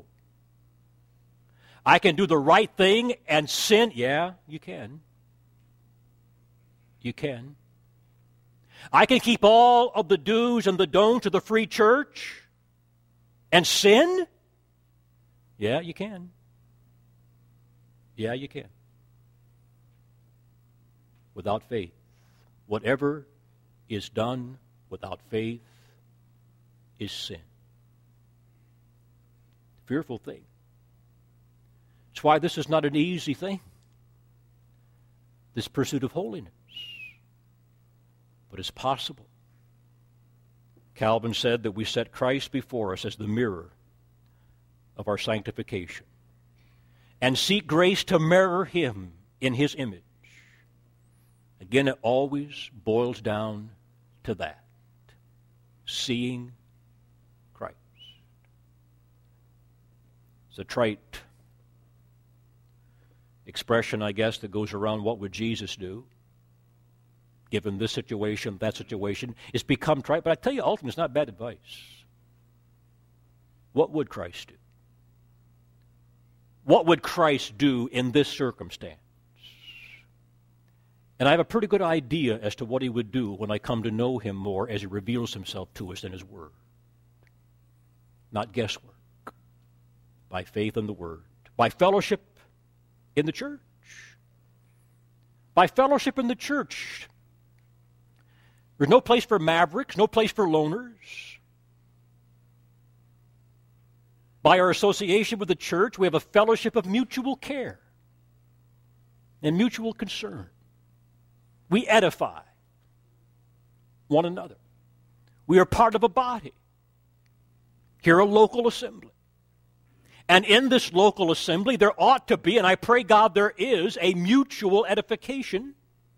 I can do the right thing and sin. Yeah, you can. You can. I can keep all of the do's and the don'ts of the free church and sin. Yeah, you can. Yeah, you can. Without faith. Whatever is done without faith is sin. Fearful thing. That's why this is not an easy thing, this pursuit of holiness. But it's possible. Calvin said that we set Christ before us as the mirror of our sanctification and seek grace to mirror him in his image. Again, it always boils down to that, seeing Christ. It's a trite expression, I guess, that goes around, what would Jesus do? Given this situation, that situation. It's become trite, but I tell you, ultimately, it's not bad advice. What would Christ do? What would Christ do in this circumstance? And I have a pretty good idea as to what he would do when I come to know him more as he reveals himself to us in his word. Not guesswork. By faith in the word. By fellowship in the church. By fellowship in the church. There's no place for mavericks, no place for loners. By our association with the church, we have a fellowship of mutual care and mutual concern. We edify one another. We are part of a body. Here, a local assembly. And in this local assembly, there ought to be, and I pray God there is, a mutual edification.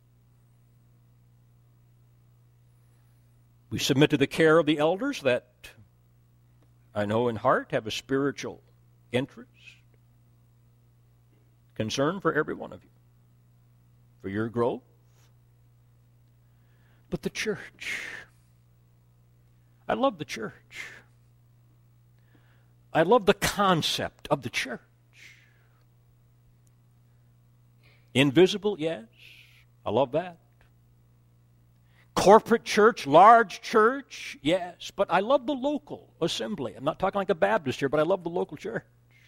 We submit to the care of the elders that I know in heart have a spiritual interest, concern for every one of you, for your growth. But the church, I love the church. I love the concept of the church. Invisible, yes, I love that. Corporate church, large church, yes, but I love the local assembly. I'm not talking like a Baptist here, but I love the local church.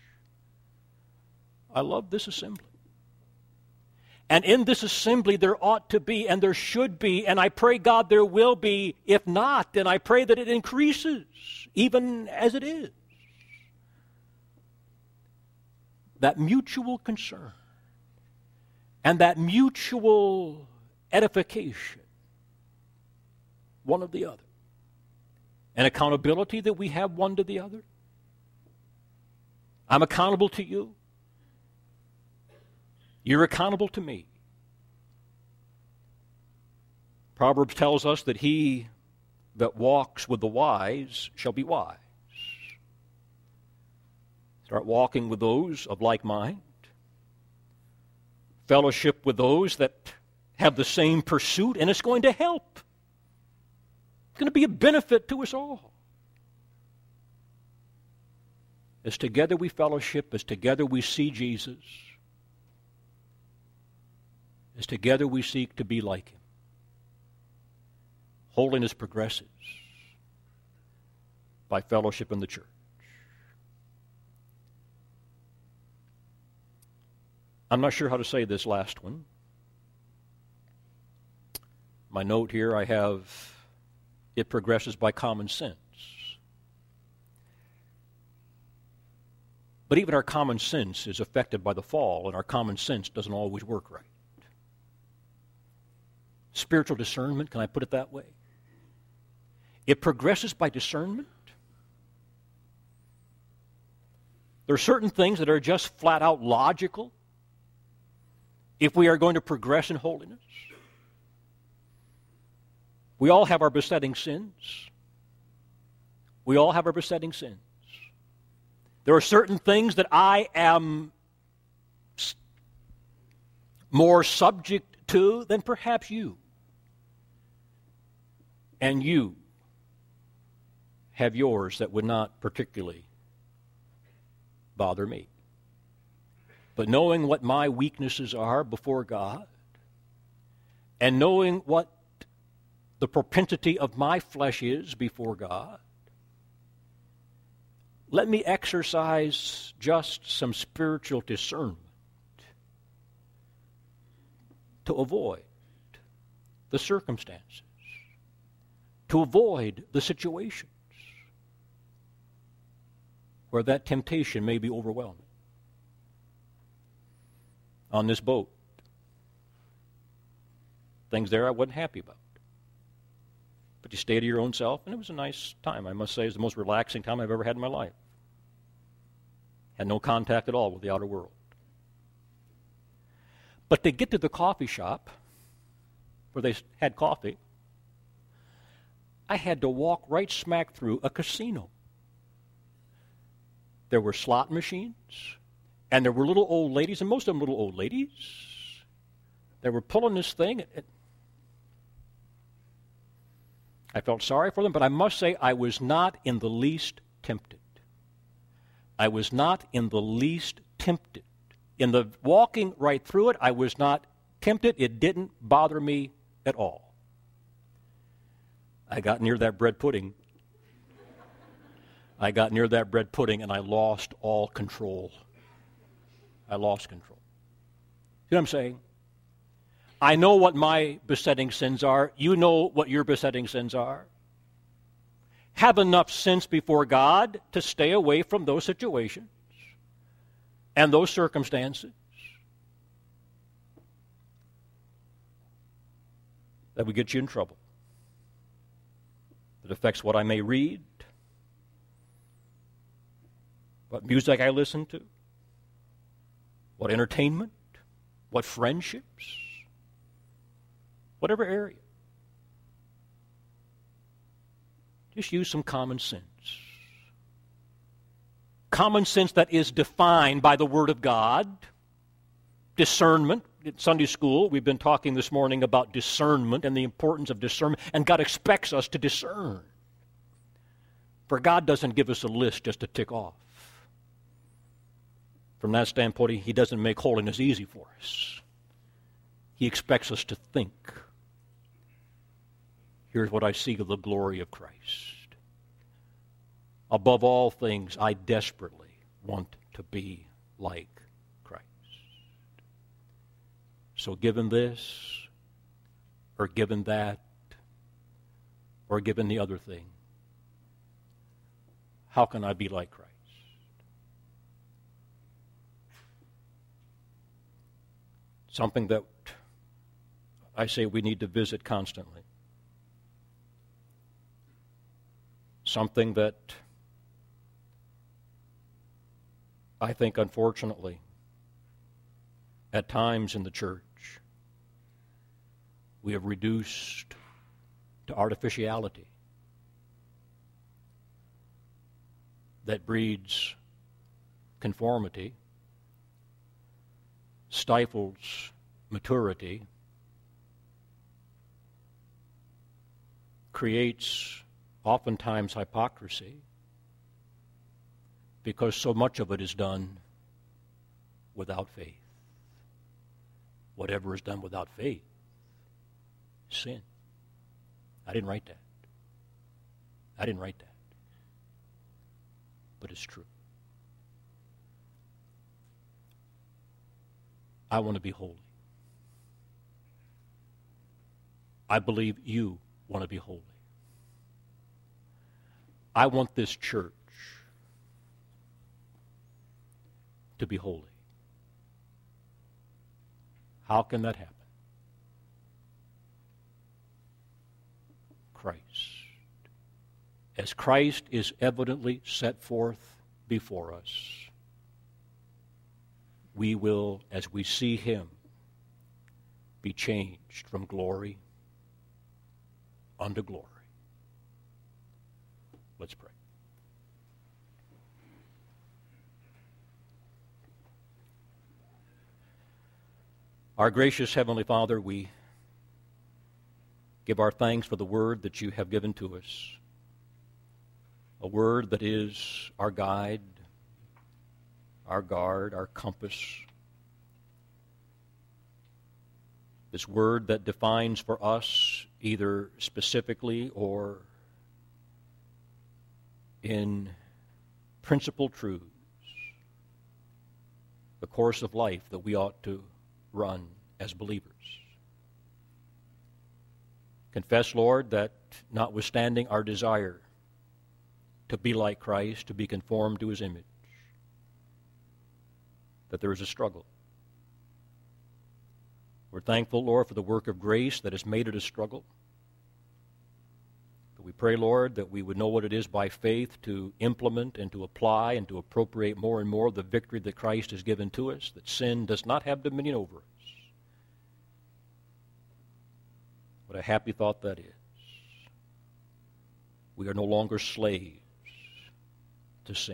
I love this assembly. And in this assembly there ought to be, and there should be, and I pray God there will be. If not, then I pray that it increases, even as it is. That mutual concern and that mutual edification, one of the other. And accountability that we have one to the other. I'm accountable to you. You're accountable to me. Proverbs tells us that he that walks with the wise shall be wise. Start walking with those of like mind. Fellowship with those that have the same pursuit, and it's going to help. It's going to be a benefit to us all. As together we fellowship, as together we see Jesus, as together we seek to be like him. Holiness progresses by fellowship in the church. I'm not sure how to say this last one. My note here, I have, it progresses by common sense. But even our common sense is affected by the fall, and our common sense doesn't always work right. Spiritual discernment, can I put it that way? It progresses by discernment. There are certain things that are just flat out logical if we are going to progress in holiness. We all have our besetting sins. We all have our besetting sins. There are certain things that I am more subject to than perhaps you. And you have yours that would not particularly bother me. But knowing what my weaknesses are before God, and knowing what the propensity of my flesh is before God, let me exercise just some spiritual discernment to avoid the circumstances, to avoid the situations where that temptation may be overwhelming. On this boat, things there I wasn't happy about. But you stay to your own self, and it was a nice time. I must say, it was the most relaxing time I've ever had in my life. Had no contact at all with the outer world. But to get to the coffee shop where they had coffee, I had to walk right smack through a casino. There were slot machines, and there were little old ladies, and most of them little old ladies. They were pulling this thing. I felt sorry for them, but I must say I was not in the least tempted. I was not in the least tempted. In the walking right through it, I was not tempted. It didn't bother me at all. I got near that bread pudding. And I lost all control. I lost control. See what I'm saying? I know what my besetting sins are. You know what your besetting sins are. Have enough sense before God to stay away from those situations and those circumstances that would get you in trouble. That affects what I may read, what music I listen to, what entertainment, what friendships, whatever area. Just use some common sense. Common sense that is defined by the Word of God. Discernment. In Sunday school, we've been talking this morning about discernment and the importance of discernment, and God expects us to discern. For God doesn't give us a list just to tick off. From that standpoint, He doesn't make holiness easy for us. He expects us to think. Here's what I seek of the glory of Christ. Above all things, I desperately want to be like Christ. So given this, or given that, or given the other thing, how can I be like Christ? Something that I say we need to visit constantly. Something that I think, unfortunately, at times in the church, we have reduced to artificiality that breeds conformity, stifles maturity, creates oftentimes hypocrisy, because so much of it is done without faith. Whatever is done without faith, sin. I didn't write that. But it's true. I want to be holy. I believe you want to be holy. I want this church to be holy. How can that happen? Christ. As Christ is evidently set forth before us, we will, as we see Him, be changed from glory unto glory. Let's pray. Our gracious Heavenly Father, we give our thanks for the word that you have given to us, a word that is our guide, our guard, our compass. This word that defines for us, either specifically or in principal truths, the course of life that we ought to run as believers. Confess, Lord, that notwithstanding our desire to be like Christ, to be conformed to His image, that there is a struggle. We're thankful, Lord, for the work of grace that has made it a struggle. But we pray, Lord, that we would know what it is by faith to implement and to apply and to appropriate more and more the victory that Christ has given to us, that sin does not have dominion over us. What a happy thought that is. We are no longer slaves to sin.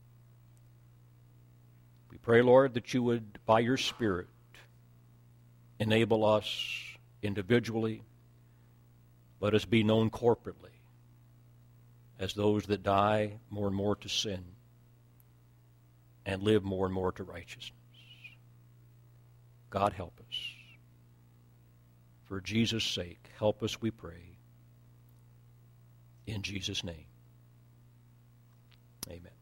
We pray, Lord, that you would, by your Spirit, enable us individually, let us be known corporately as those that die more and more to sin and live more and more to righteousness. God, help us. For Jesus' sake, help us, we pray. In Jesus' name, amen.